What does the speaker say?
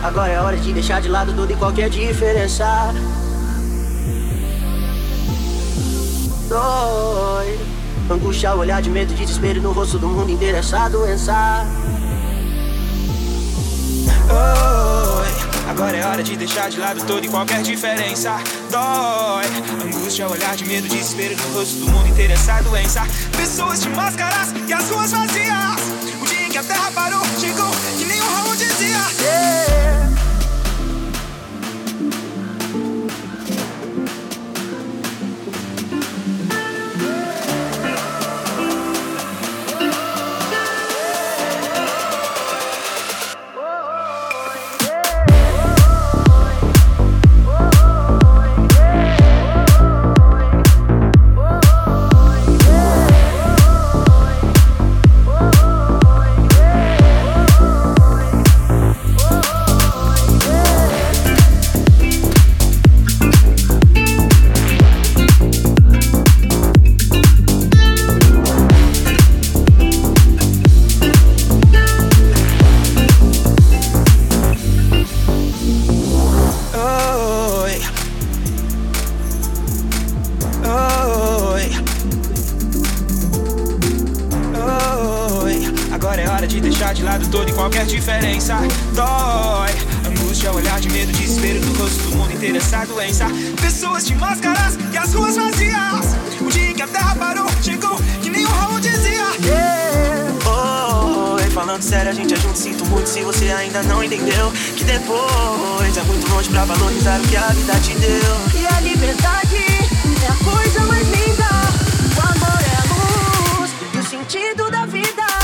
Agora é hora de deixar de lado toda e qualquer diferença. Dói, angústia, olhar de medo, desespero no rosto do mundo inteiro. Essa doença. Oi, agora é hora de deixar de lado toda e qualquer diferença. Dói, angústia, olhar de medo, desespero no rosto do mundo inteiro. Essa doença. Pessoas de máscaras e as ruas vazias. O dia em que a terra parou, chegou que nem o Raul dizia. Agora é hora de deixar de lado toda e qualquer diferença. Dói, angústia, olhar de medo, desespero no rosto do mundo inteiro. Essa doença. Pessoas de máscaras e as ruas vazias. O dia em que a terra parou, chegou que nem o Raul dizia. Oi, falando sério, a gente é junto. Sinto muito se você ainda não entendeu que depois é muito longe pra valorizar o que a vida te deu. E a liberdade é a coisa mais linda. O amor é a luz e o sentido da vida.